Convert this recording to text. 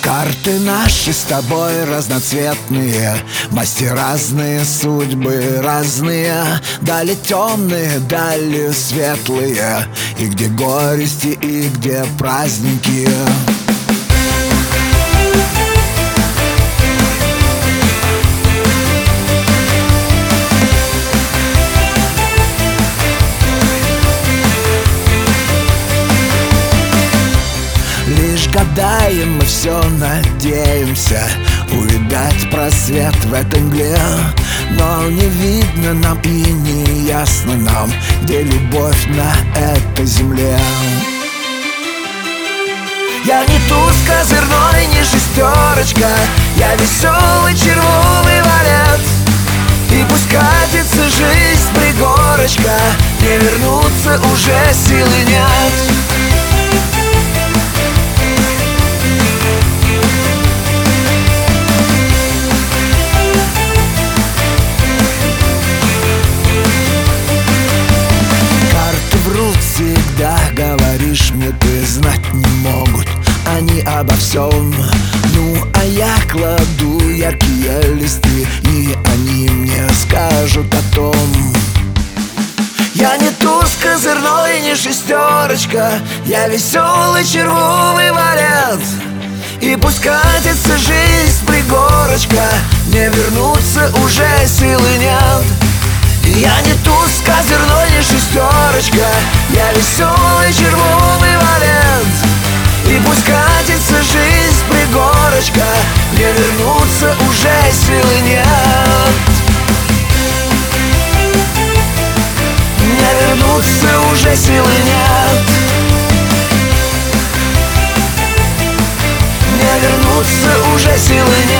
Карты наши с тобой разноцветные, масти разные, судьбы разные. Дали темные, дали светлые, и где горести, и где праздники. Лишь гадаем, мы все надеемся увидать просвет в этой мгле. Но не видно нам и не ясно нам, где любовь на этой земле. Я не туз козырной, не шестерочка, я веселый червовый валет. И пусть катится жизнь с пригорочка, не вернуться уже силы нет. Всегда говоришь мне, ты знать не могут они обо всем. Ну, а я кладу яркие листы, и они мне скажут о том. Я не туз козырной, не шестерочка, я веселый червовый валет. И пусть катится жизнь с пригорочка, не вернуться уже силы нет. Я не туз козырной, не шестерочка, я веселый червовый валет. И пусть катится жизнь с пригорочка, не вернуться уже силы нет. Не вернуться уже силы нет. Не вернуться уже силы нет.